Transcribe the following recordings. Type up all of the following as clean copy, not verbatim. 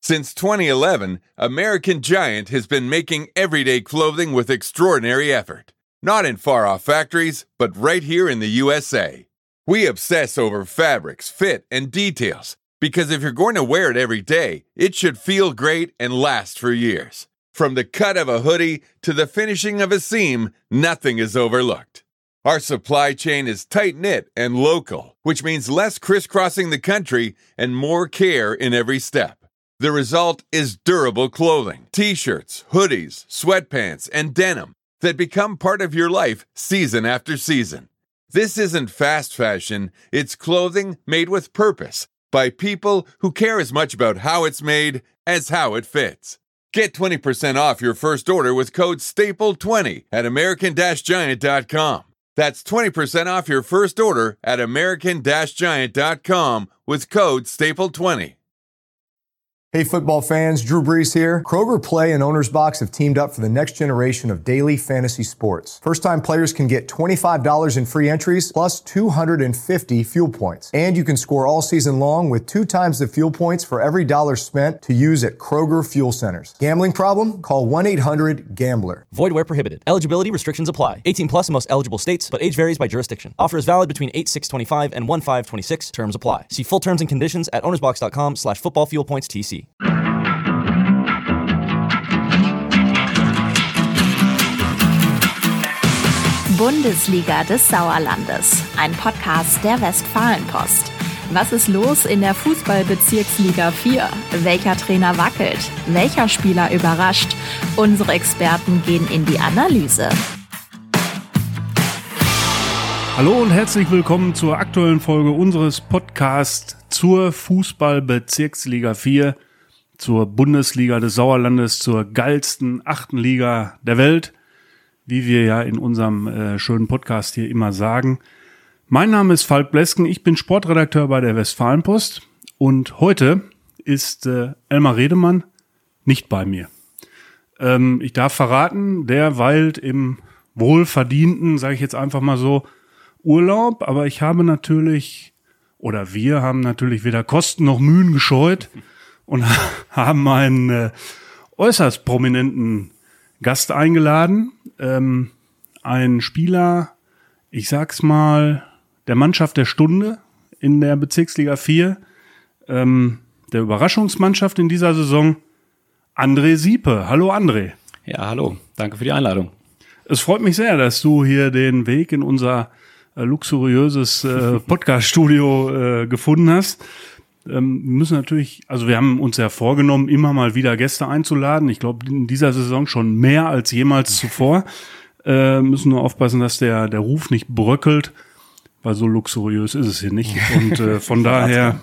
Since 2011, American Giant has been making everyday clothing with extraordinary effort. Not in far-off factories, but right here in the USA. We obsess over fabrics, fit, and details, because if you're going to wear it every day, it should feel great and last for years. From the cut of a hoodie to the finishing of a seam, nothing is overlooked. Our supply chain is tight-knit and local, which means less crisscrossing the country and more care in every step. The result is durable clothing, t-shirts, hoodies, sweatpants, and denim that become part of your life season after season. This isn't fast fashion, it's clothing made with purpose by people who care as much about how it's made as how it fits. Get 20% off your first order with code STAPLE20 at American-Giant.com. That's 20% off your first order at American-Giant.com with code STAPLE20. Hey football fans, Drew Brees here. Kroger Play and Owner's Box have teamed up for the next generation of daily fantasy sports. First-time players can get $25 in free entries plus 250 fuel points. And you can score all season long with 2 times the fuel points for every dollar spent to use at Kroger Fuel Centers. Gambling problem? Call 1-800-GAMBLER. Void where prohibited. Eligibility restrictions apply. 18 plus in most eligible states, but age varies by jurisdiction. Offer is valid between 8/6/25 and 1/5/26. Terms apply. See full terms and conditions at ownersbox.com/footballfuelpointstc. Bundesliga des Sauerlandes, ein Podcast der Westfalenpost. Was ist los in der Fußball-Bezirksliga 4? Welcher Trainer wackelt? Welcher Spieler überrascht? Unsere Experten gehen in die Analyse. Hallo und herzlich willkommen zur aktuellen Folge unseres Podcasts zur Fußball-Bezirksliga 4, zur Bundesliga des Sauerlandes, zur geilsten 8. Liga der Welt, wie wir ja in unserem schönen Podcast hier immer sagen. Mein Name ist Falk Blesken, ich bin Sportredakteur bei der Westfalenpost und heute ist Elmar Redemann nicht bei mir. Ich darf verraten, der weilt im wohlverdienten, sage ich jetzt einfach mal so, Urlaub, aber ich habe natürlich, oder wir haben natürlich weder Kosten noch Mühen gescheut und haben einen äußerst prominenten Gast eingeladen. Ein Spieler, ich sag's mal, der Mannschaft der Stunde in der Bezirksliga 4, der Überraschungsmannschaft in dieser Saison, André Siepe. Hallo André. Ja, hallo. Danke für die Einladung. Es freut mich sehr, dass du hier den Weg in unser luxuriöses Podcast-Studio gefunden hast. Wir müssen natürlich, also wir haben uns ja vorgenommen, immer mal wieder Gäste einzuladen. Ich glaube, in dieser Saison schon mehr als jemals zuvor. Müssen nur aufpassen, dass der Ruf nicht bröckelt, weil so luxuriös ist es hier nicht. Und von daher,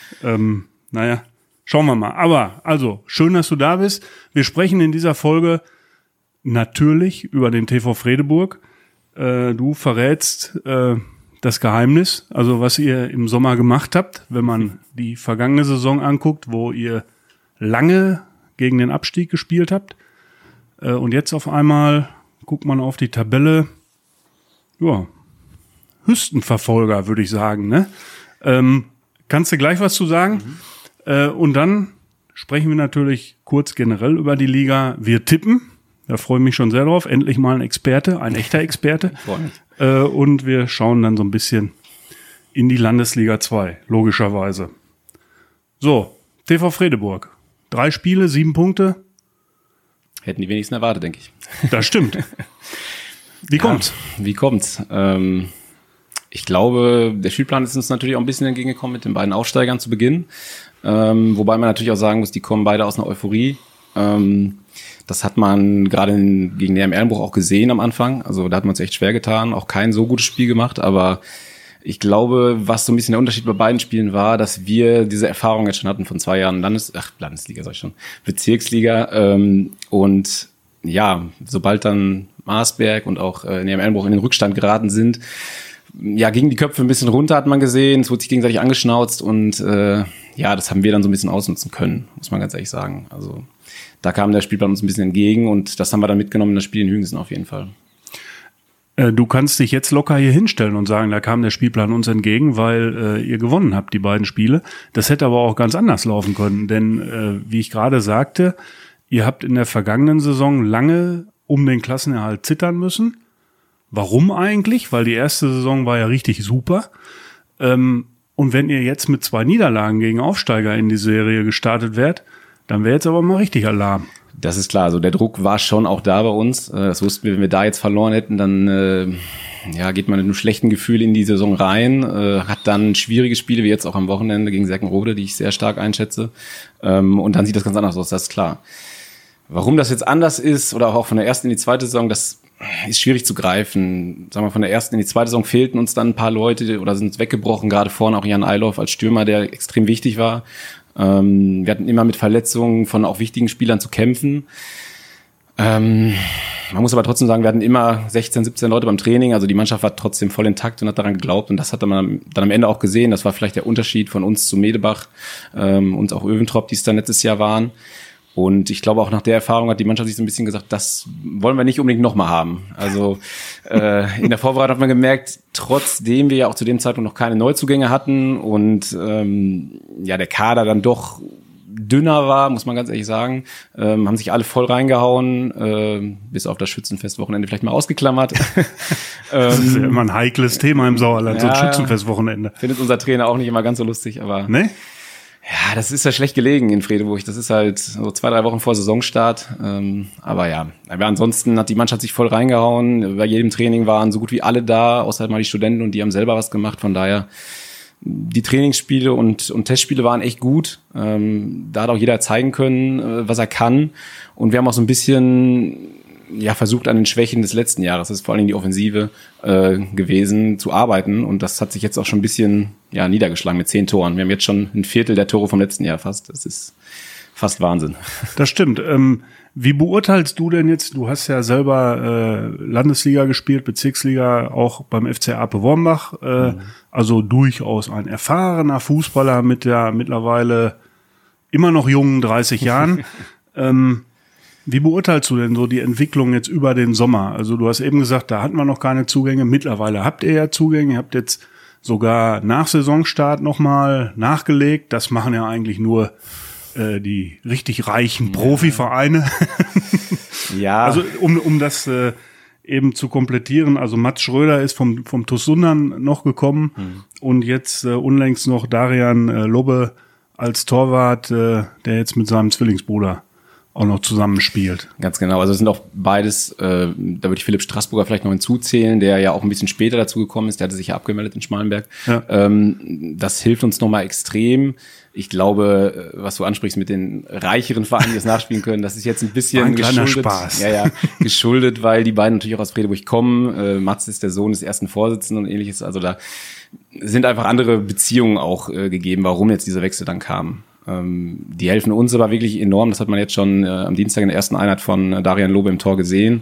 naja, schauen wir mal. Aber also, schön, dass du da bist. Wir sprechen in dieser Folge natürlich über den TV Fredeburg. Du verrätst das Geheimnis, also was ihr im Sommer gemacht habt, wenn man die vergangene Saison anguckt, wo ihr lange gegen den Abstieg gespielt habt. Und jetzt auf einmal guckt man auf die Tabelle, ja, Hüstenverfolger, würde ich sagen, ne? Kannst du gleich was zu sagen? Und dann sprechen wir natürlich kurz generell über die Liga. Wir tippen. Da freue ich mich schon sehr drauf. Endlich mal ein Experte, ein echter Experte. Ich freue mich. Und wir schauen dann so ein bisschen in die Landesliga 2, logischerweise. So, TV Fredeburg. 3 Spiele, 7 Punkte. Hätten die wenigsten erwartet, denke ich. Das stimmt. Wie kommt's? Ja, wie kommt's? Ich glaube, der Spielplan ist uns natürlich auch ein bisschen entgegengekommen mit den beiden Aufsteigern zu Beginn. Wobei man natürlich auch sagen muss, die kommen beide aus einer Euphorie. Das hat man gerade gegen den Erlenbruch auch gesehen am Anfang. Also da hat man es echt schwer getan, auch kein so gutes Spiel gemacht. Aber ich glaube, was so ein bisschen der Unterschied bei beiden Spielen war, dass wir diese Erfahrung jetzt schon hatten von 2 Jahren Landesliga, sag ich schon, Bezirksliga. Und ja, sobald dann Marsberg und auch Erlenbruch in den Rückstand geraten sind, ja, gingen die Köpfe ein bisschen runter, hat man gesehen. Es wurde sich gegenseitig angeschnauzt und ja, das haben wir dann so ein bisschen ausnutzen können, muss man ganz ehrlich sagen. Also da kam der Spielplan uns ein bisschen entgegen und das haben wir dann mitgenommen in das Spiel in Hüngsen auf jeden Fall. Du kannst dich jetzt locker hier hinstellen und sagen, da kam der Spielplan uns entgegen, weil ihr gewonnen habt, die beiden Spiele. Das hätte aber auch ganz anders laufen können, denn wie ich gerade sagte, ihr habt in der vergangenen Saison lange um den Klassenerhalt zittern müssen. Warum eigentlich? Weil die erste Saison war ja richtig super. Und wenn ihr jetzt mit 2 Niederlagen gegen Aufsteiger in die Serie gestartet wärt, dann wäre jetzt aber mal richtig Alarm. Das ist klar, also der Druck war schon auch da bei uns. Das wussten wir, wenn wir da jetzt verloren hätten, dann geht man mit einem schlechten Gefühl in die Saison rein, hat dann schwierige Spiele, wie jetzt auch am Wochenende gegen Seckenrode, die ich sehr stark einschätze. Und dann sieht das ganz anders aus, das ist klar. Warum das jetzt anders ist oder auch von der ersten in die zweite Saison, das ist schwierig zu greifen. Sagen wir, von der ersten in die zweite Saison fehlten uns dann ein paar Leute oder sind weggebrochen, gerade vorne auch Jan Eilof als Stürmer, der extrem wichtig war. Wir hatten immer mit Verletzungen von auch wichtigen Spielern zu kämpfen. Man muss aber trotzdem sagen, wir hatten immer 16, 17 Leute beim Training, also die Mannschaft war trotzdem voll intakt und hat daran geglaubt und das hat man dann am Ende auch gesehen. Das war vielleicht der Unterschied von uns zu Medebach und auch Öventrop, die es dann letztes Jahr waren. Und ich glaube, auch nach der Erfahrung hat die Mannschaft sich so ein bisschen gesagt, das wollen wir nicht unbedingt nochmal haben. Also in der Vorbereitung hat man gemerkt, trotzdem wir ja auch zu dem Zeitpunkt noch keine Neuzugänge hatten und der Kader dann doch dünner war, muss man ganz ehrlich sagen, haben sich alle voll reingehauen, bis auf das Schützenfestwochenende vielleicht mal ausgeklammert. Das ist ja immer ein heikles Thema im Sauerland, so ein Schützenfestwochenende. Findet unser Trainer auch nicht immer ganz so lustig, aber... Ne? Ja, das ist ja schlecht gelegen in Fredeburg. Das ist halt so 2-3 Wochen vor Saisonstart. Aber ja, aber ansonsten hat die Mannschaft sich voll reingehauen. Bei jedem Training waren so gut wie alle da, außer halt mal die Studenten und die haben selber was gemacht. Von daher, die Trainingsspiele und Testspiele waren echt gut. Da hat auch jeder zeigen können, was er kann. Und wir haben auch so ein bisschen versucht, an den Schwächen des letzten Jahres, das ist vor allem die Offensive gewesen, zu arbeiten. Und das hat sich jetzt auch schon ein bisschen niedergeschlagen mit 10 Toren. Wir haben jetzt schon ein Viertel der Tore vom letzten Jahr fast. Das ist fast Wahnsinn. Das stimmt. Wie beurteilst du denn jetzt, du hast ja selber Landesliga gespielt, Bezirksliga, auch beim FC Ape Wormbach, also durchaus ein erfahrener Fußballer mit der mittlerweile immer noch jungen 30 Jahren. Wie beurteilst du denn so die Entwicklung jetzt über den Sommer? Also du hast eben gesagt, da hatten wir noch keine Zugänge. Mittlerweile habt ihr ja Zugänge. Ihr habt jetzt sogar nach Saisonstart nochmal nachgelegt. Das machen ja eigentlich nur die richtig reichen Profivereine. Ja. Also um das eben zu komplettieren. Also Mats Schröder ist vom TuS Sundern noch gekommen und jetzt unlängst noch Darian Lobbe als Torwart, der jetzt mit seinem Zwillingsbruder auch noch zusammenspielt. Ganz genau, also es sind auch beides, da würde ich Philipp Straßburger vielleicht noch hinzuzählen, der ja auch ein bisschen später dazu gekommen ist, der hatte sich ja abgemeldet in Schmalenberg. Ja. Das hilft uns nochmal extrem. Ich glaube, was du ansprichst mit den reicheren Vereinen, die das nachspielen können, das ist jetzt ein bisschen geschuldet. Spaß. Geschuldet, weil die beiden natürlich auch aus Fredeburg kommen. Mats ist der Sohn des ersten Vorsitzenden und ähnliches. Also da sind einfach andere Beziehungen auch gegeben, warum jetzt dieser Wechsel dann kam. Die helfen uns aber wirklich enorm. Das hat man jetzt schon am Dienstag in der ersten Einheit von Darian Lobbe im Tor gesehen.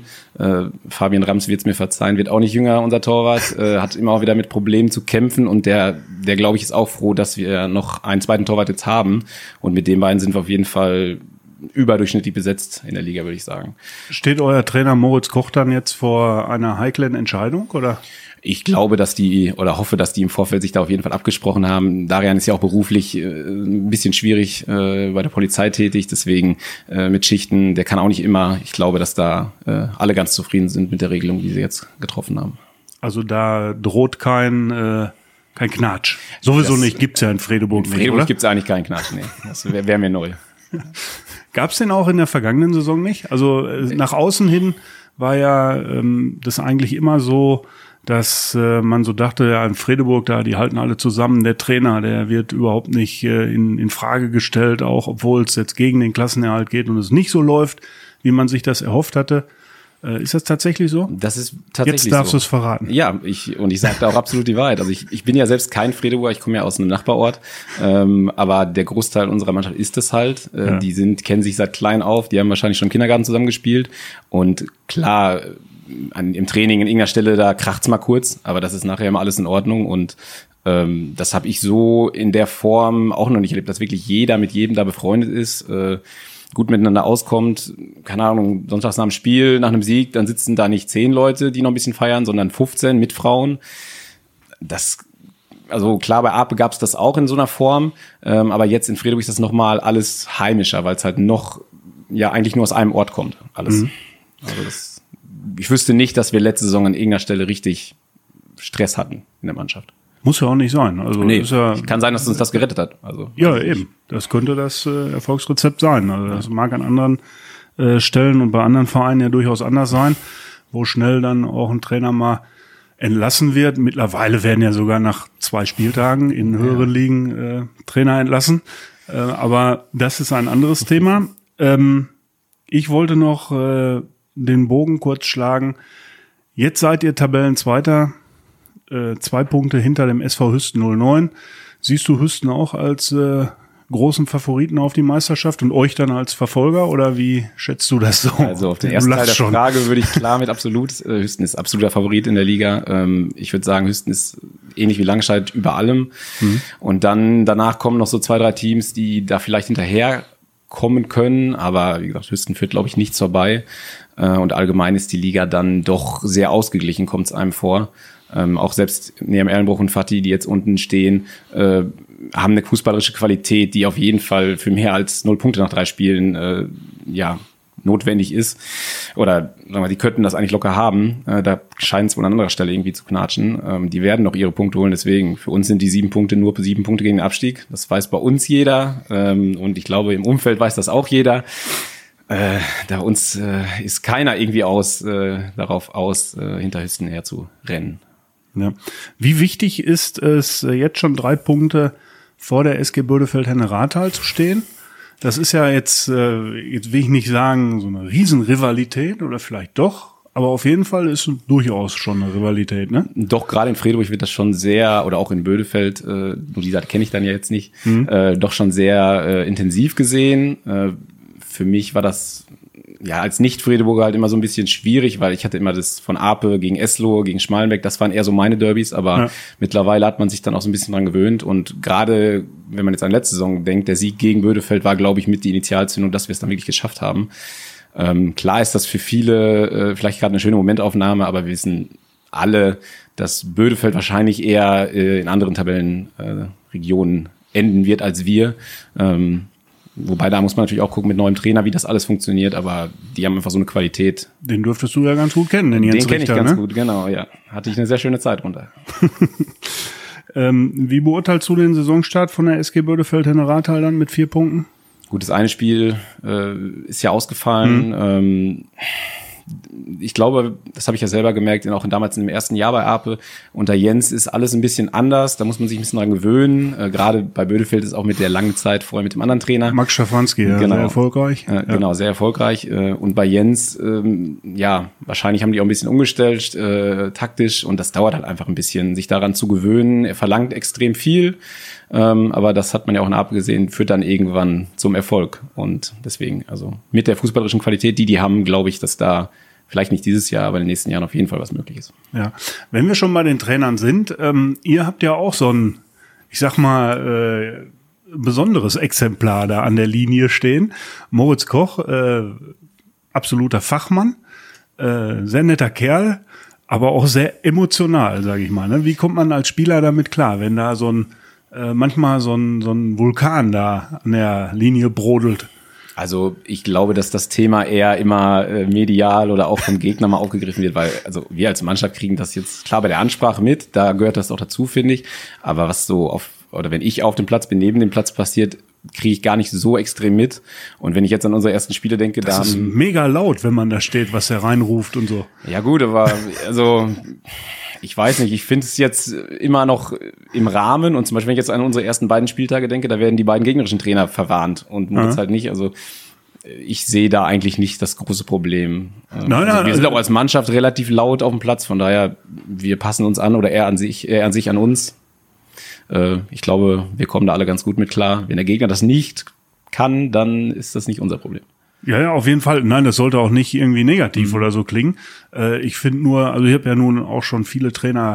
Fabian Rams wird es mir verzeihen, wird auch nicht jünger, unser Torwart. Hat immer auch wieder mit Problemen zu kämpfen und der glaube ich, ist auch froh, dass wir noch einen zweiten Torwart jetzt haben. Und mit den beiden sind wir auf jeden Fall überdurchschnittlich besetzt in der Liga, würde ich sagen. Steht euer Trainer Moritz Koch dann jetzt vor einer heiklen Entscheidung, oder? Ich glaube, hoffe, dass die im Vorfeld sich da auf jeden Fall abgesprochen haben. Darian ist ja auch beruflich ein bisschen schwierig bei der Polizei tätig, deswegen mit Schichten, der kann auch nicht immer. Ich glaube, dass da alle ganz zufrieden sind mit der Regelung, die sie jetzt getroffen haben. Also da droht kein Knatsch. Sowieso nicht, gibt's ja in Fredeburg nicht, in Fredeburg gibt's eigentlich keinen Knatsch, nee. Das wäre mir neu. Gab's den auch in der vergangenen Saison nicht? Also nach außen hin war ja das eigentlich immer so, dass man so dachte, ja, in Fredeburg, da, die halten alle zusammen. Der Trainer, der wird überhaupt nicht in Frage gestellt, auch obwohl es jetzt gegen den Klassenerhalt geht und es nicht so läuft, wie man sich das erhofft hatte. Ist das tatsächlich so? Das ist tatsächlich so. Jetzt darfst du es verraten. Ja, ich sage da auch absolut die Wahrheit. Also ich bin ja selbst kein Fredeburger, ich komme ja aus einem Nachbarort, aber der Großteil unserer Mannschaft ist es halt. Ja. Die kennen sich seit klein auf, die haben wahrscheinlich schon im Kindergarten zusammen gespielt und klar, im Training in irgendeiner Stelle, da kracht's mal kurz, aber das ist nachher immer alles in Ordnung und das habe ich so in der Form auch noch nicht erlebt, dass wirklich jeder mit jedem da befreundet ist. gut miteinander auskommt. Keine Ahnung, sonntags nach dem Spiel, nach einem Sieg, dann sitzen da nicht 10 Leute, die noch ein bisschen feiern, sondern 15 mit Frauen. Also klar, bei Ape gab es das auch in so einer Form, aber jetzt in Fredow ist das nochmal alles heimischer, weil es halt noch, eigentlich nur aus einem Ort kommt, alles. Also ich wüsste nicht, dass wir letzte Saison an irgendeiner Stelle richtig Stress hatten in der Mannschaft. Muss ja auch nicht sein. Also nee, kann sein, dass uns das gerettet hat. Also, ja, eben. Das könnte das Erfolgsrezept sein. Also das mag an anderen Stellen und bei anderen Vereinen ja durchaus anders sein, wo schnell dann auch ein Trainer mal entlassen wird. Mittlerweile werden ja sogar nach 2 Spieltagen in höheren Ligen Trainer entlassen. Aber das ist ein anderes Thema. Ich wollte noch den Bogen kurz schlagen. Jetzt seid ihr Tabellenzweiter, 2 Punkte hinter dem SV Hüsten 09. Siehst du Hüsten auch als großen Favoriten auf die Meisterschaft und euch dann als Verfolger, oder wie schätzt du das so? Also auf den ersten Teil der Frage würde ich klar mit absolut, Hüsten ist absoluter Favorit in der Liga. Ich würde sagen, Hüsten ist ähnlich wie Langscheid über allem. Und dann danach kommen noch so 2, 3 Teams, die da vielleicht hinterher kommen können, aber wie gesagt, Hüsten führt, glaube ich, nichts vorbei. Und allgemein ist die Liga dann doch sehr ausgeglichen, kommt es einem vor. Auch selbst Neam Erlenbruch und Fatih, die jetzt unten stehen, haben eine fußballerische Qualität, die auf jeden Fall für mehr als 0 Punkte nach 3 Spielen notwendig ist. Oder sagen wir mal, die könnten das eigentlich locker haben. Da scheint es wohl an anderer Stelle irgendwie zu knatschen. Die werden noch ihre Punkte holen. Deswegen, für uns sind die 7 Punkte nur 7 Punkte gegen den Abstieg. Das weiß bei uns jeder. Und ich glaube, im Umfeld weiß das auch jeder. Da uns ist keiner irgendwie darauf aus, hinter Hüsten her zu rennen. Ja. Wie wichtig ist es, jetzt schon 3 Punkte vor der SG Bödefeld-Henne-Rathal zu stehen? Das ist ja jetzt will ich nicht sagen, so eine Riesenrivalität oder vielleicht doch, aber auf jeden Fall ist es durchaus schon eine Rivalität, ne? Doch, gerade in Fredow wird das schon sehr, oder auch in Bödefeld, nur die Seite kenne ich dann ja jetzt nicht, doch schon sehr intensiv gesehen. Für mich war das als Nicht-Fredeburger halt immer so ein bisschen schwierig, weil ich hatte immer das von Ape gegen Eslohe, gegen Schmalenbeck, das waren eher so meine Derbys, aber mittlerweile hat man sich dann auch so ein bisschen dran gewöhnt, und gerade wenn man jetzt an letzte Saison denkt, der Sieg gegen Bödefeld war, glaube ich, mit die Initialzündung, dass wir es dann wirklich geschafft haben. Klar ist das für viele vielleicht gerade eine schöne Momentaufnahme, aber wir wissen alle, dass Bödefeld wahrscheinlich eher in anderen Tabellenregionen enden wird als wir. Wobei, da muss man natürlich auch gucken mit neuem Trainer, wie das alles funktioniert, aber die haben einfach so eine Qualität. Den dürftest du ja ganz gut kennen, den Jens Richter. Den kenne ich ganz gut, genau, ja. Hatte ich eine sehr schöne Zeit runter. Wie beurteilst du den Saisonstart von der SG Bödefeld-Henne-Rathal dann mit 4 Punkten? Gut, das eine Spiel ist ja ausgefallen. Ich glaube, das habe ich ja selber gemerkt, auch damals in dem ersten Jahr bei Ape. Unter Jens ist alles ein bisschen anders. Da muss man sich ein bisschen dran gewöhnen. Gerade bei Bödefeld ist auch mit der langen Zeit vorher mit dem anderen Trainer. Max Schafanski, ja, genau. Sehr erfolgreich. Genau, sehr erfolgreich. Und bei Jens, wahrscheinlich haben die auch ein bisschen umgestellt, taktisch. Und das dauert halt einfach ein bisschen, sich daran zu gewöhnen. Er verlangt extrem viel. Aber das hat man ja auch in Ape gesehen, führt dann irgendwann zum Erfolg. Und deswegen, also mit der fußballerischen Qualität, die haben, glaube ich, dass da vielleicht nicht dieses Jahr, aber in den nächsten Jahren auf jeden Fall was möglich ist. Ja, wenn wir schon bei den Trainern sind, ihr habt ja auch so ein, ich sag mal, besonderes Exemplar da an der Linie stehen. Moritz Koch, absoluter Fachmann, sehr netter Kerl, aber auch sehr emotional, sage ich mal. Ne? Wie kommt man als Spieler damit klar, wenn da manchmal so ein Vulkan da an der Linie brodelt? Also ich glaube, dass das Thema eher immer medial oder auch vom Gegner mal aufgegriffen wird, weil also wir als Mannschaft kriegen das jetzt klar bei der Ansprache mit, da gehört das auch dazu, finde ich. Aber was so wenn ich auf dem Platz bin, neben dem Platz passiert, kriege ich gar nicht so extrem mit. Und wenn ich jetzt an unsere ersten Spiele denke, das ist mega laut, wenn man da steht, was er reinruft und so. Ja gut, aber also ich weiß nicht, ich finde es jetzt immer noch im Rahmen, und zum Beispiel, wenn ich jetzt an unsere ersten beiden Spieltage denke, da werden die beiden gegnerischen Trainer verwarnt und Moritz halt nicht. Also ich sehe da eigentlich nicht das große Problem. Nein, wir sind auch als Mannschaft relativ laut auf dem Platz, von daher, wir passen uns an, oder er an sich an uns. Ich glaube, wir kommen da alle ganz gut mit klar. Wenn der Gegner das nicht kann, dann ist das nicht unser Problem. Ja, auf jeden Fall. Nein, das sollte auch nicht irgendwie negativ oder so klingen. Ich finde nur, also ich habe ja nun auch schon viele Trainer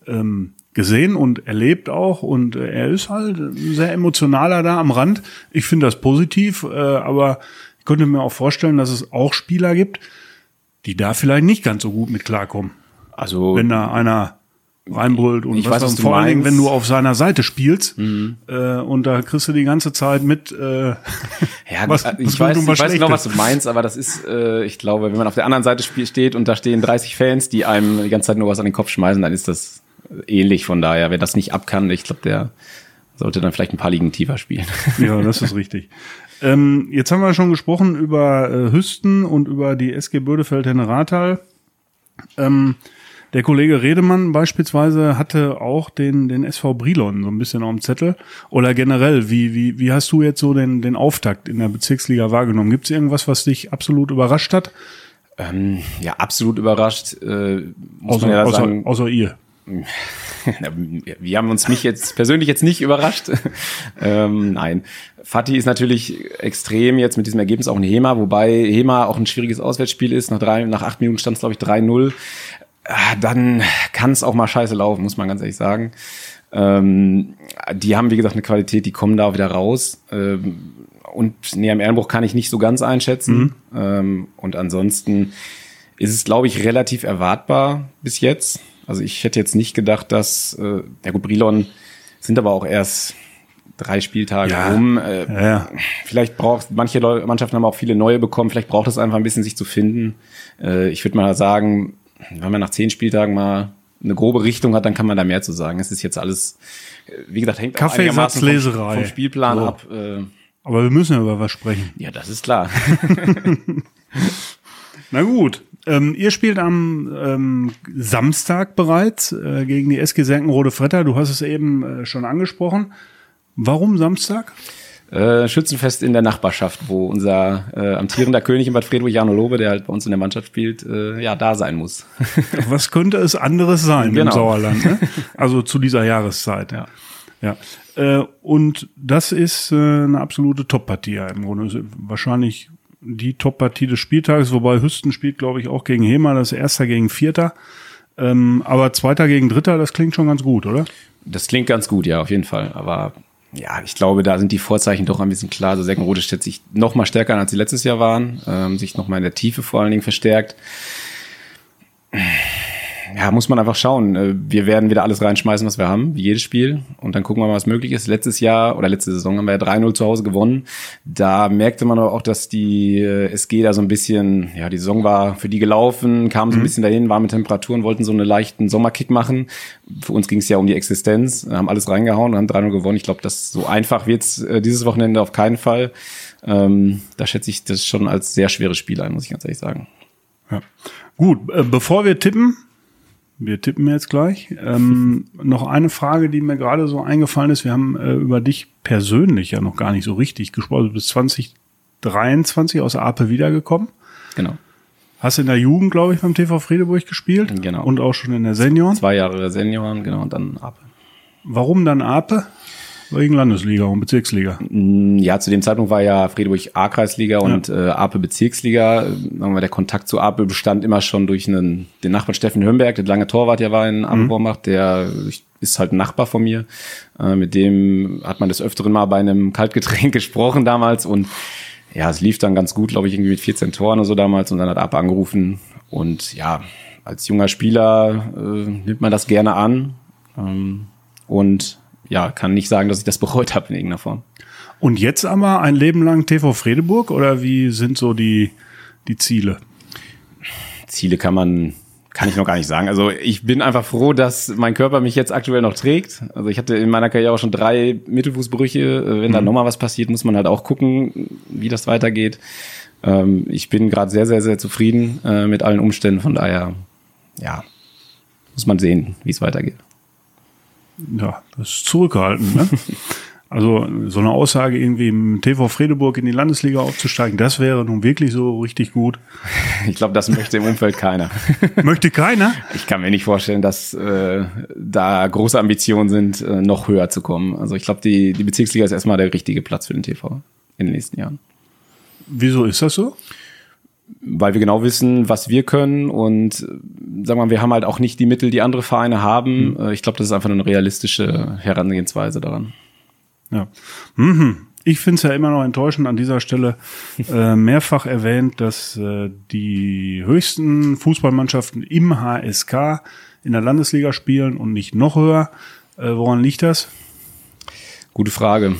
gesehen und erlebt auch, und er ist halt sehr emotionaler da am Rand. Ich finde das positiv, aber Ich könnte mir auch vorstellen, dass es auch Spieler gibt, die da vielleicht nicht ganz so gut mit klarkommen. Also wenn da einer reinbrüllt und ich weiß, was du vor allen Dingen, meinst. wenn du auf seiner Seite spielst und da kriegst du die ganze Zeit mit ja, was ich gut und was weiß genau, was Schlechtes. du meinst, aber das ist, ich glaube, wenn man auf der anderen Seite steht und da stehen 30 Fans, die einem die ganze Zeit nur was an den Kopf schmeißen, dann ist das ähnlich. Von daher, wer das nicht ab kann, ich glaube, der sollte dann vielleicht ein paar Ligen tiefer spielen. Ja, das ist richtig. Jetzt haben wir schon gesprochen über Hüsten und über die SG Bödefeld-Henne-Rathal. Der Kollege Redemann beispielsweise hatte auch den SV Brilon so ein bisschen auf dem Zettel. Oder generell, wie hast du jetzt so den Auftakt in der Bezirksliga wahrgenommen? Gibt es irgendwas, was dich absolut überrascht hat? Ja, absolut überrascht. Muss man ja sagen, Außer ihr. Wir haben mich jetzt persönlich jetzt nicht überrascht. Nein. Fatih ist natürlich extrem jetzt mit diesem Ergebnis auch ein Hema, wobei Hema auch ein schwieriges Auswärtsspiel ist. Nach 8 Minuten stand es, glaube ich, 3-0. Dann kann es auch mal scheiße laufen, muss man ganz ehrlich sagen. Die haben, wie gesagt, eine Qualität, die kommen da wieder raus. Und Neheim Ehrenbruch kann ich nicht so ganz einschätzen. Und ansonsten ist es, glaube ich, relativ erwartbar bis jetzt. Also ich hätte jetzt nicht gedacht, dass, ja gut, Brilon sind aber auch erst 3 Spieltage rum. Vielleicht manche Mannschaften haben auch viele neue bekommen, vielleicht braucht es einfach ein bisschen, sich zu finden. Ich würde mal sagen, wenn man nach 10 Spieltagen mal eine grobe Richtung hat, dann kann man da mehr zu sagen. Es ist jetzt alles, wie gesagt, hängt auch einigermaßen vom Spielplan ab. Aber wir müssen ja über was sprechen. Ja, das ist klar. Na gut. Ihr spielt am Samstag bereits gegen die SG Senkenrode-Fretter. Du hast es eben schon angesprochen. Warum Samstag? Schützenfest in der Nachbarschaft, wo unser amtierender König in Bad Friedrich, Jano Lobe, der halt bei uns in der Mannschaft spielt, da sein muss. Was könnte es anderes sein im Genau. Sauerland? Ne? Also zu dieser Jahreszeit. Ja. Und das ist eine absolute Top-Partie im Grunde. Wahrscheinlich die Top-Partie des Spieltages, wobei Hüsten spielt, glaube ich, auch gegen Hema, das ist Erster gegen Vierter. Aber Zweiter gegen Dritter, das klingt schon ganz gut, oder? Das klingt ganz gut, ja, auf jeden Fall. Aber ja, ich glaube, da sind die Vorzeichen doch ein bisschen klar. Also Senkenrode stellt sich noch mal stärker an, als sie letztes Jahr waren. Sich noch mal in der Tiefe vor allen Dingen verstärkt. Ja, muss man einfach schauen. Wir werden wieder alles reinschmeißen, was wir haben, wie jedes Spiel. Und dann gucken wir mal, was möglich ist. Letzte Saison haben wir ja 3-0 zu Hause gewonnen. Da merkte man aber auch, dass die SG da so ein bisschen, ja, die Saison war für die gelaufen, kam so ein bisschen dahin, war mit Temperaturen, wollten so einen leichten Sommerkick machen. Für uns ging es ja um die Existenz, haben alles reingehauen und haben 3-0 gewonnen. Ich glaube, das so einfach wird's dieses Wochenende auf keinen Fall. Da schätze ich das schon als sehr schweres Spiel ein, muss ich ganz ehrlich sagen. Ja. Gut, bevor wir tippen jetzt gleich. Noch eine Frage, die mir gerade so eingefallen ist. Wir haben über dich persönlich ja noch gar nicht so richtig gesprochen. Du bist 2023 aus Ape wiedergekommen. Genau. Hast in der Jugend, glaube ich, beim TV Friedeburg gespielt. Genau. Und auch schon in der Senioren. 2 Jahre Senioren, genau, und dann Ape. Warum dann Ape? Wegen Landesliga und Bezirksliga. Ja, zu dem Zeitpunkt war ja Friedeburg A-Kreisliga und Ape Bezirksliga. Sagen wir, der Kontakt zu Ape bestand immer schon durch den Nachbarn Steffen Hömberg, der lange Torwart ja war in Ape-Wormbach, der ist halt ein Nachbar von mir. Mit dem hat man des Öfteren mal bei einem Kaltgetränk gesprochen damals und ja, es lief dann ganz gut, glaube ich, irgendwie mit 14 Toren oder so damals und dann hat Ape angerufen und ja, als junger Spieler nimmt man das gerne an und ja, kann nicht sagen, dass ich das bereut habe in irgendeiner Form. Und jetzt aber ein Leben lang TV Friedeburg oder wie sind so die Ziele? Ziele kann ich noch gar nicht sagen. Also ich bin einfach froh, dass mein Körper mich jetzt aktuell noch trägt. Also ich hatte in meiner Karriere auch schon 3 Mittelfußbrüche. Wenn da nochmal was passiert, muss man halt auch gucken, wie das weitergeht. Ich bin gerade sehr, sehr, sehr zufrieden mit allen Umständen. Von daher, ja, muss man sehen, wie es weitergeht. Ja, das ist zurückgehalten, ne? Also so eine Aussage irgendwie im TV Friedeburg in die Landesliga aufzusteigen, das wäre nun wirklich so richtig gut. Ich glaube, das möchte im Umfeld keiner. Möchte keiner? Ich kann mir nicht vorstellen, dass da große Ambitionen sind, noch höher zu kommen. Also ich glaube, die Bezirksliga ist erstmal der richtige Platz für den TV in den nächsten Jahren. Wieso ist das so? Weil wir genau wissen, was wir können und sagen wir mal, wir haben halt auch nicht die Mittel, die andere Vereine haben. Ich glaube, das ist einfach eine realistische Herangehensweise daran. Ja. Ich finde es ja immer noch enttäuschend an dieser Stelle mehrfach erwähnt, dass die höchsten Fußballmannschaften im HSK in der Landesliga spielen und nicht noch höher. Woran liegt das? Gute Frage.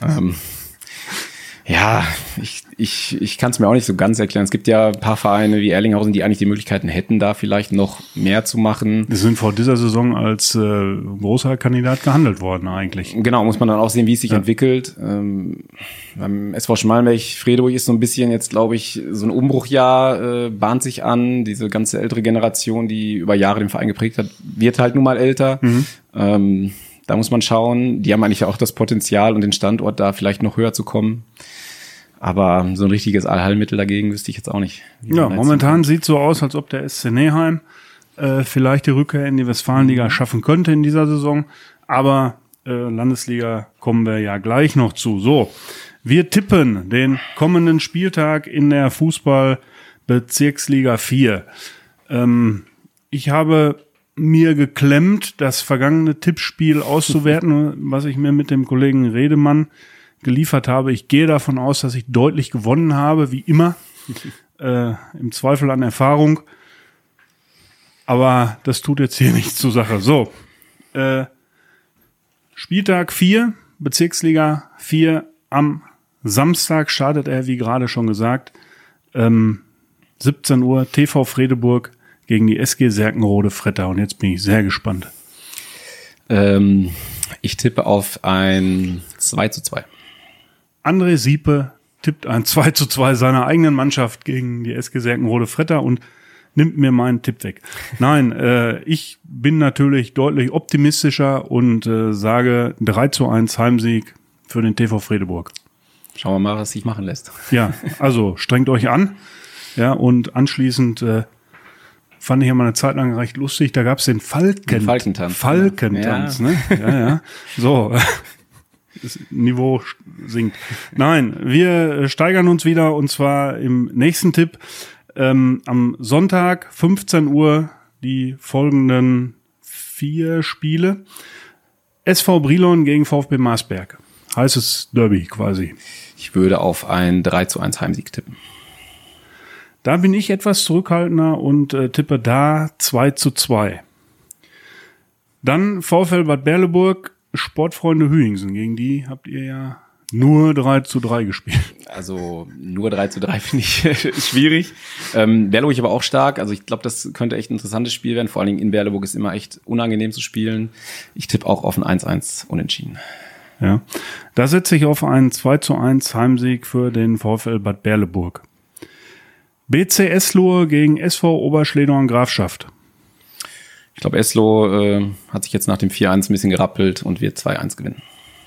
Ja, ich kann es mir auch nicht so ganz erklären. Es gibt ja ein paar Vereine wie Erlinghausen, die eigentlich die Möglichkeiten hätten, da vielleicht noch mehr zu machen. Wir sind vor dieser Saison als großer Kandidat gehandelt worden eigentlich. Genau, muss man dann auch sehen, wie es sich entwickelt. Beim SV Schmalenberg-Fredeburg ist so ein bisschen jetzt, glaube ich, so ein Umbruchjahr bahnt sich an. Diese ganze ältere Generation, die über Jahre den Verein geprägt hat, wird halt nun mal älter. Da muss man schauen. Die haben eigentlich auch das Potenzial und den Standort, da vielleicht noch höher zu kommen. Aber so ein richtiges Allheilmittel dagegen wüsste ich jetzt auch nicht. Ja, momentan sieht so aus, als ob der SC Neheim vielleicht die Rückkehr in die Westfalenliga schaffen könnte in dieser Saison. Aber Landesliga kommen wir ja gleich noch zu. So, wir tippen den kommenden Spieltag in der Fußball-Bezirksliga 4. Ich habe mir geklemmt, das vergangene Tippspiel auszuwerten, was ich mir mit dem Kollegen Redemann geliefert habe. Ich gehe davon aus, dass ich deutlich gewonnen habe, wie immer, im Zweifel an Erfahrung. Aber das tut jetzt hier nichts zur Sache. So, Spieltag 4, Bezirksliga 4, am Samstag startet er, wie gerade schon gesagt, 17 Uhr, TV Fredeburg gegen die SG Serkenrode-Fretter. Und jetzt bin ich sehr gespannt. Ich tippe auf ein 2:2. André Siepe tippt ein 2:2 seiner eigenen Mannschaft gegen die SG Serkenrode-Fretter und nimmt mir meinen Tipp weg. Nein, ich bin natürlich deutlich optimistischer und sage 3:1 Heimsieg für den TV Fredeburg. Schauen wir mal, was sich machen lässt. Ja, also strengt euch an. Ja, und anschließend fand ich ja mal eine Zeit lang recht lustig. Da gab's den Falkentanz. Falkentanz, ja. Ne? Ja. So, das Niveau sinkt. Nein, wir steigern uns wieder und zwar im nächsten Tipp. Am Sonntag, 15 Uhr, die folgenden 4 Spiele. SV Brilon gegen VfB Marsberg. Heißes Derby quasi. Ich würde auf ein 3:1 Heimsieg tippen. Da bin ich etwas zurückhaltender und tippe da 2:2. Dann VfL Bad Berleburg, Sportfreunde Hüingsen. Gegen die habt ihr ja nur 3:3 gespielt. Also nur 3:3 finde ich schwierig. Berleburg aber auch stark. Also ich glaube, das könnte echt ein interessantes Spiel werden. Vor allen Dingen in Berleburg ist immer echt unangenehm zu spielen. Ich tippe auch auf ein 1:1 Unentschieden. Ja, da setze ich auf einen 2:1 Heimsieg für den VfL Bad Berleburg. BC Eslohe gegen SV Oberschledorn Grafschaft. Ich glaube, Eslohe hat sich jetzt nach dem 4:1 ein bisschen gerappelt und wird 2:1 gewinnen.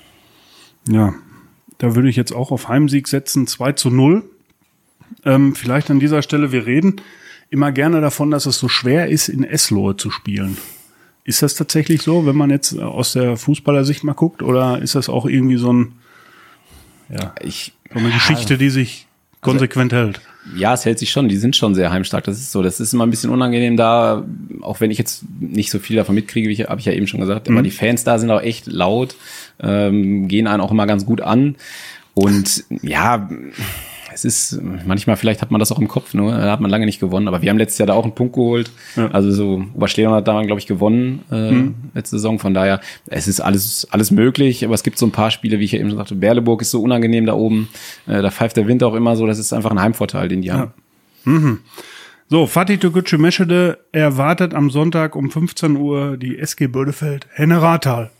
Ja, da würde ich jetzt auch auf Heimsieg setzen, 2:0. Vielleicht an dieser Stelle, wir reden immer gerne davon, dass es so schwer ist, in Eslohe zu spielen. Ist das tatsächlich so, wenn man jetzt aus der Fußballersicht mal guckt, oder ist das auch irgendwie so eine Geschichte, die sich konsequent hält? Ja, es hält sich schon. Die sind schon sehr heimstark. Das ist so. Das ist immer ein bisschen unangenehm da, auch wenn ich jetzt nicht so viel davon mitkriege, habe ich ja eben schon gesagt. Aber die Fans da sind auch echt laut, gehen einen auch immer ganz gut an. Und ja, es ist manchmal, vielleicht hat man das auch im Kopf, ne? Da hat man lange nicht gewonnen. Aber wir haben letztes Jahr da auch einen Punkt geholt. Ja. Also so Oberschledorn hat da, glaube ich, gewonnen letzte Saison. Von daher, es ist alles möglich. Aber es gibt so ein paar Spiele, wie ich ja eben schon sagte. Berleburg ist so unangenehm da oben. Da pfeift der Wind auch immer so. Das ist einfach ein Heimvorteil, den die haben. Mhm. So, Fatih Türkgücü Meschede erwartet am Sonntag um 15 Uhr die SG Bödefeld Henne-Rathal.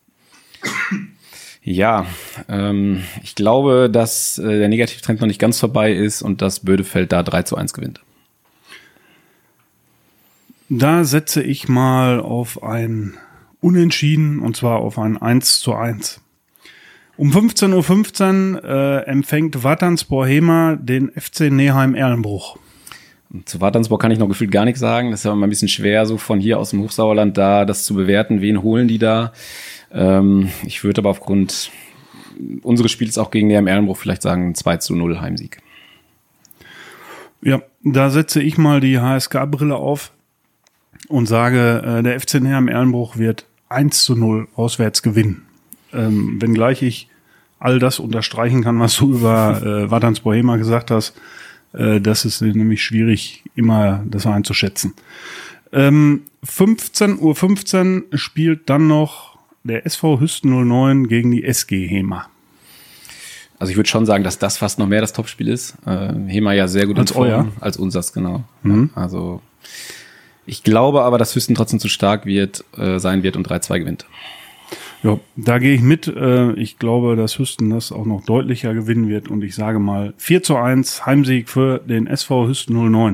Ja, ich glaube, dass der Negativtrend noch nicht ganz vorbei ist und dass Bödefeld da 3:1 gewinnt. Da setze ich mal auf ein Unentschieden, und zwar auf ein 1:1. Um 15:15 Uhr empfängt Watternspor Hema den FC Neheim Erlenbruch. Zu Watternspor kann ich noch gefühlt gar nichts sagen. Das ist ja immer ein bisschen schwer, so von hier aus dem Hochsauerland da das zu bewerten. Wen holen die da? Ich würde aber aufgrund unseres Spiels auch gegen Neheim Erlenbruch vielleicht sagen 2:0 Heimsieg. Ja, da setze ich mal die HSK-Brille auf und sage, der FC Neheim Erlenbruch wird 1:0 auswärts gewinnen. Wenngleich ich all das unterstreichen kann, was du über Wattans Bohema gesagt hast. Das ist nämlich schwierig, immer das einzuschätzen. 15:15 Uhr spielt dann noch der SV Hüsten 09 gegen die SG Hema. Also ich würde schon sagen, dass das fast noch mehr das Topspiel ist. Hema ja sehr gut als euer, als unseres, genau. Mhm. Also ich glaube aber, dass Hüsten trotzdem zu stark sein wird und 3-2 gewinnt. Ja, da gehe ich mit. Ich glaube, dass Hüsten das auch noch deutlicher gewinnen wird und ich sage mal 4:1 Heimsieg für den SV Hüsten 09.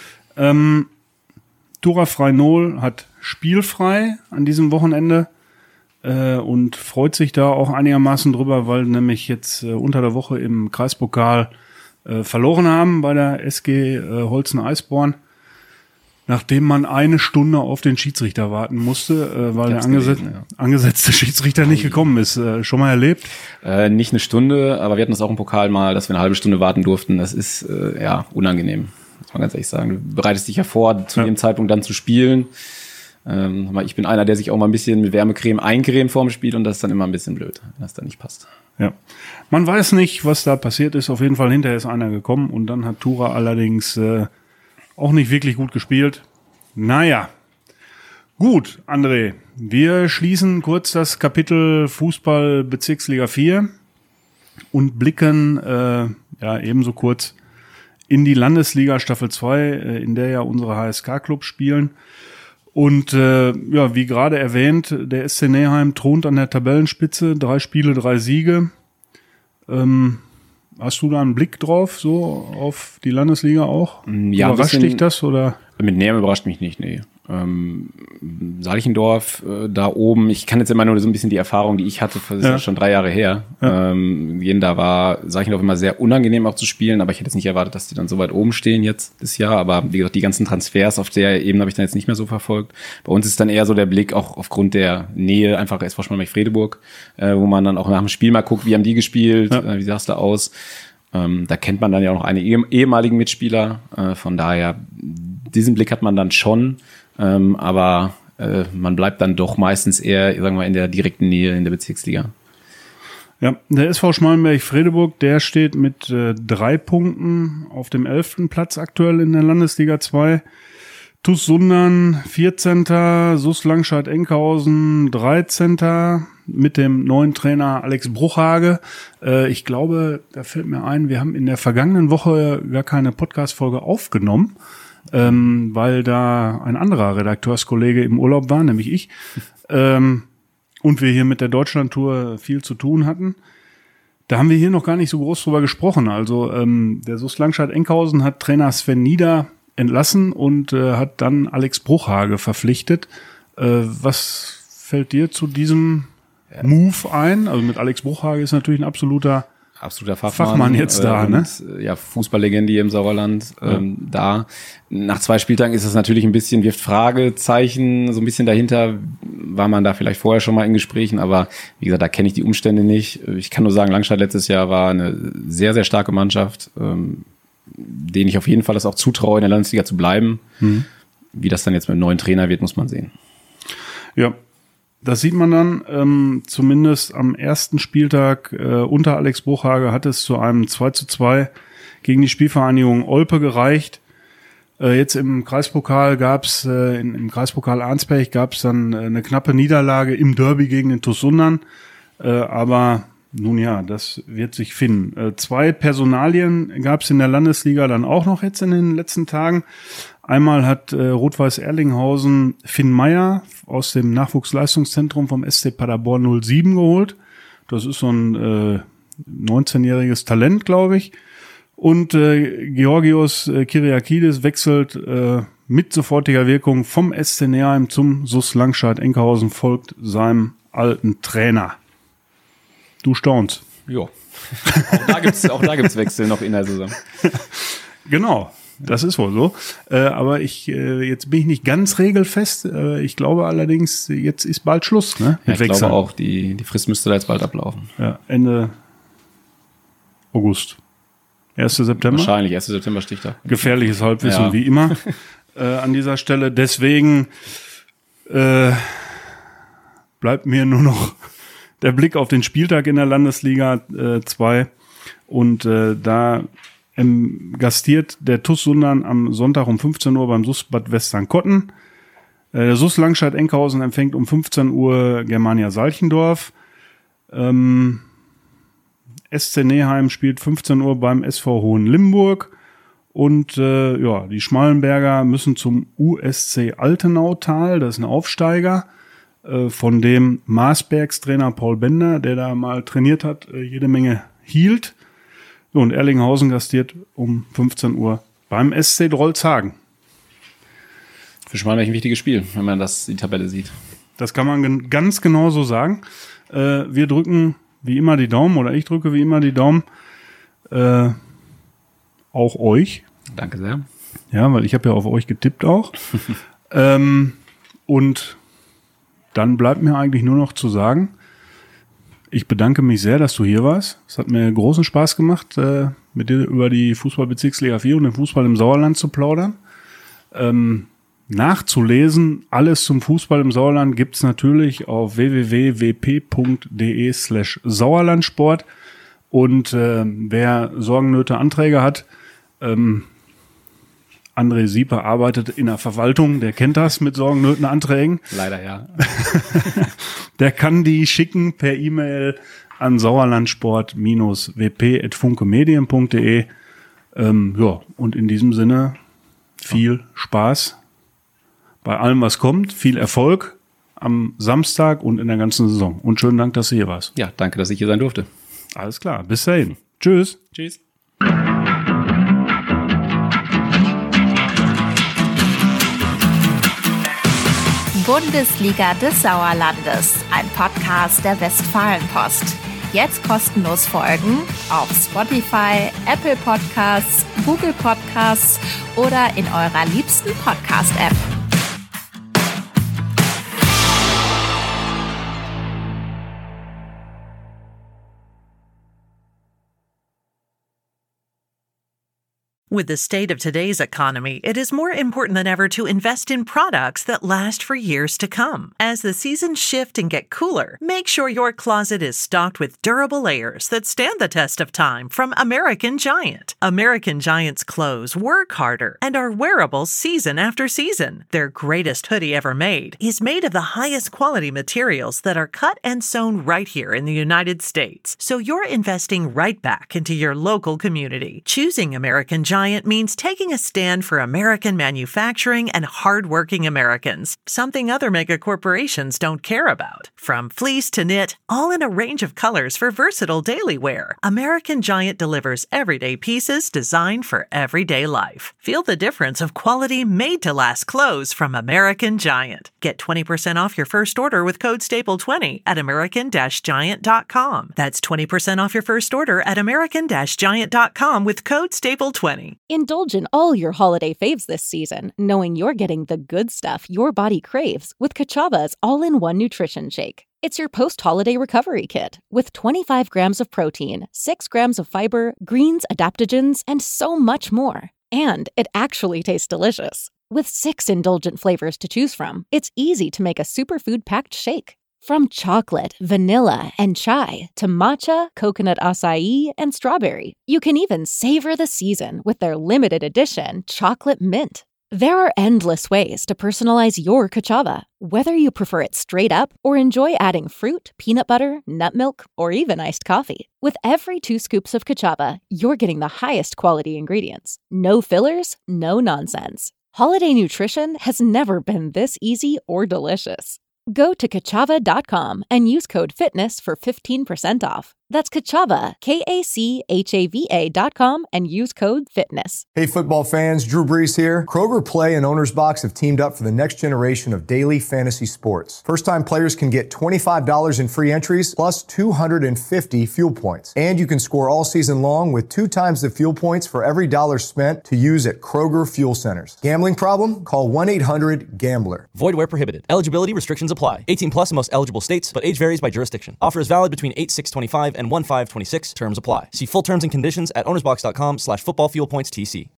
Tura Freinol hat spielfrei an diesem Wochenende und freut sich da auch einigermaßen drüber, weil nämlich jetzt unter der Woche im Kreispokal verloren haben bei der SG Holzen Eisborn, nachdem man 1 Stunde auf den Schiedsrichter warten musste, weil der angesetzte Schiedsrichter nicht gekommen ist. Schon mal erlebt? Nicht 1 Stunde, aber wir hatten das auch im Pokal mal, dass wir 1/2 Stunde warten durften. Das ist unangenehm, muss man ganz ehrlich sagen. Du bereitest dich ja vor, zu dem Zeitpunkt dann zu spielen. Ich bin einer, der sich auch mal ein bisschen mit Wärmecreme eincremt vorm Spiel und das ist dann immer ein bisschen blöd, wenn das dann nicht passt. Ja, man weiß nicht, was da passiert ist. Auf jeden Fall hinterher ist einer gekommen und dann hat Tura allerdings auch nicht wirklich gut gespielt. Naja, gut, André, wir schließen kurz das Kapitel Fußball Bezirksliga 4 und blicken ebenso kurz in die Landesliga Staffel 2, in der ja unsere HSK-Clubs spielen. Und wie gerade erwähnt, der SC Neheim thront an der Tabellenspitze, 3 Spiele, 3 Siege. Hast du da einen Blick drauf, so auf die Landesliga auch? Ja, überrascht dich das oder? Mit Neheim überrascht mich nicht, nee. Salichendorf da oben, ich kann jetzt immer nur so ein bisschen die Erfahrung, die ich hatte, das ist ja schon 3 Jahre her. Ja. Da war Salichendorf immer sehr unangenehm auch zu spielen, aber ich hätte jetzt nicht erwartet, dass die dann so weit oben stehen jetzt das Jahr, aber wie gesagt, die ganzen Transfers auf der Ebene habe ich dann jetzt nicht mehr so verfolgt. Bei uns ist dann eher so der Blick auch aufgrund der Nähe einfach SV Schmallenberg-Fredeburg, wo man dann auch nach dem Spiel mal guckt, wie haben die gespielt, wie sah es da aus. Da kennt man dann ja auch noch einen ehemaligen Mitspieler, von daher, diesen Blick hat man dann schon, aber man bleibt dann doch meistens eher, sagen wir mal, in der direkten Nähe in der Bezirksliga. Ja, der SV Schmallenberg-Fredeburg, der steht mit 3 Punkten auf dem 11. Platz aktuell in der Landesliga 2. TuS Sundern 14. SuS Langscheid-Enkhausen 13. mit dem neuen Trainer Alex Bruchhage. Ich glaube, da fällt mir ein, wir haben in der vergangenen Woche gar keine Podcast-Folge aufgenommen, weil da ein anderer Redakteurskollege im Urlaub war, nämlich ich, und wir hier mit der Deutschlandtour viel zu tun hatten. Da haben wir hier noch gar nicht so groß drüber gesprochen. Also der SuS Langscheid-Enkhausen hat Trainer Sven Nieder entlassen und hat dann Alex Bruchhage verpflichtet. Was fällt dir zu diesem Move ein? Also mit Alex Bruchhage ist natürlich ein absoluter Fachmann jetzt da, ne? Ja, Fußballlegende hier im Sauerland, da. Nach 2 Spieltagen ist es natürlich ein bisschen, wirft Fragezeichen, so ein bisschen dahinter, war man da vielleicht vorher schon mal in Gesprächen, aber wie gesagt, da kenne ich die Umstände nicht. Ich kann nur sagen, Langscheid letztes Jahr war eine sehr, sehr starke Mannschaft, denen ich auf jeden Fall das auch zutraue, in der Landesliga zu bleiben. Wie das dann jetzt mit einem neuen Trainer wird, muss man sehen. Ja, das sieht man dann, zumindest am ersten Spieltag unter Alex Bruchhage hat es zu einem 2:2 gegen die Spielvereinigung Olpe gereicht. Jetzt im Kreispokal gab's im Kreispokal Arnsberg gab's dann eine knappe Niederlage im Derby gegen den TuS Sundern, aber nun ja, das wird sich finden. 2 Personalien gab's in der Landesliga dann auch noch jetzt in den letzten Tagen. Einmal hat Rot-Weiß Erlinghausen Finn Meyer aus dem Nachwuchsleistungszentrum vom SC Paderborn 07 geholt. Das ist so ein 19-jähriges Talent, glaube ich. Und Georgios Kyriakidis wechselt mit sofortiger Wirkung vom SC Neheim zum SuS Langscheid-Enkhausen, folgt seinem alten Trainer. Du staunst. Jo. Auch da gibt's Wechsel noch in der Saison. Genau, das ist wohl so. Aber jetzt bin ich nicht ganz regelfest. Ich glaube allerdings, jetzt ist bald Schluss. Ne? Ja, ich glaube auch, die Frist müsste da jetzt bald ablaufen. Ja, Ende August. 1. September? Wahrscheinlich, 1. September Stichtag. Gefährliches Halbwissen, wie immer an dieser Stelle. Deswegen bleibt mir nur noch der Blick auf den Spieltag in der Landesliga 2 und da gastiert der TuS Sundern am Sonntag um 15 Uhr beim SuS Bad Westernkotten. Der SuS Langscheid-Enkhausen empfängt um 15 Uhr Germania Salchendorf. SC Neheim spielt 15 Uhr beim SV Hohenlimburg. Und die Schmallenberger müssen zum USC Altenautal, das ist ein Aufsteiger, von dem Marsbergs-Trainer Paul Bender, der da mal trainiert hat, jede Menge hielt. So, und Erlinghausen gastiert um 15 Uhr beim SC Drolshagen. Für Schmallenberg ein wichtiges Spiel, wenn man die Tabelle sieht. Das kann man ganz genau so sagen. Wir drücken wie immer die Daumen, oder ich drücke wie immer die Daumen. Auch euch. Danke sehr. Ja, weil ich habe ja auf euch getippt auch. Und dann bleibt mir eigentlich nur noch zu sagen, ich bedanke mich sehr, dass du hier warst. Es hat mir großen Spaß gemacht, mit dir über die Fußball-Bezirksliga 4 und den Fußball im Sauerland zu plaudern. Nachzulesen, alles zum Fußball im Sauerland gibt's natürlich auf www.wp.de/Sauerlandsport. Und wer Sorgennöte, Anträge hat, André Sieper arbeitet in der Verwaltung, der kennt das mit Sorgennöten, Anträgen. Leider ja. Der kann die schicken per E-Mail an sauerlandsport-wp@funkemedien.de. Und in diesem Sinne viel Spaß bei allem, was kommt, viel Erfolg am Samstag und in der ganzen Saison. Und schönen Dank, dass du hier warst. Ja, danke, dass ich hier sein durfte. Alles klar, bis dahin. Tschüss. Tschüss. Bundesliga des Sauerlandes, ein Podcast der Westfalenpost. Jetzt kostenlos folgen auf Spotify, Apple Podcasts, Google Podcasts oder in eurer liebsten Podcast-App. With the state of today's economy, it is more important than ever to invest in products that last for years to come. As the seasons shift and get cooler, make sure your closet is stocked with durable layers that stand the test of time from American Giant. American Giant's clothes work harder and are wearable season after season. Their greatest hoodie ever made is made of the highest quality materials that are cut and sewn right here in the United States. So you're investing right back into your local community. Choosing American Giant means taking a stand for American manufacturing and hardworking Americans, something other mega corporations don't care about. From fleece to knit, all in a range of colors for versatile daily wear, American Giant delivers everyday pieces designed for everyday life. Feel the difference of quality made-to-last clothes from American Giant. Get 20% off your first order with code STAPLE20 at american-giant.com. That's 20% off your first order at american-giant.com with code STAPLE20. Indulge in all your holiday faves this season, knowing you're getting the good stuff your body craves with Kachava's all-in-one nutrition shake. It's your post-holiday recovery kit with 25 grams of protein, 6 grams of fiber, greens, adaptogens, and so much more. And it actually tastes delicious. With 6 indulgent flavors to choose from, it's easy to make a superfood-packed shake. From chocolate, vanilla, and chai to matcha, coconut acai, and strawberry. You can even savor the season with their limited edition chocolate mint. There are endless ways to personalize your Kachava, whether you prefer it straight up or enjoy adding fruit, peanut butter, nut milk, or even iced coffee. With every 2 scoops of Kachava, you're getting the highest quality ingredients. No fillers, no nonsense. Holiday nutrition has never been this easy or delicious. Go to Kachava.com and use code FITNESS for 15% off. That's Kachava, KACHAVA.com, and use code FITNESS. Hey, football fans, Drew Brees here. Kroger Play and Owner's Box have teamed up for the next generation of daily fantasy sports. First-time players can get $25 in free entries plus 250 fuel points. And you can score all season long with 2 times the fuel points for every dollar spent to use at Kroger fuel centers. Gambling problem? Call 1-800-GAMBLER. Void where prohibited. Eligibility restrictions apply. 18 plus in most eligible states, but age varies by jurisdiction. Offer is valid between 8/6/25 and 1/5/26. Terms apply. See full terms and conditions at ownersbox.com/footballfuelpointstc.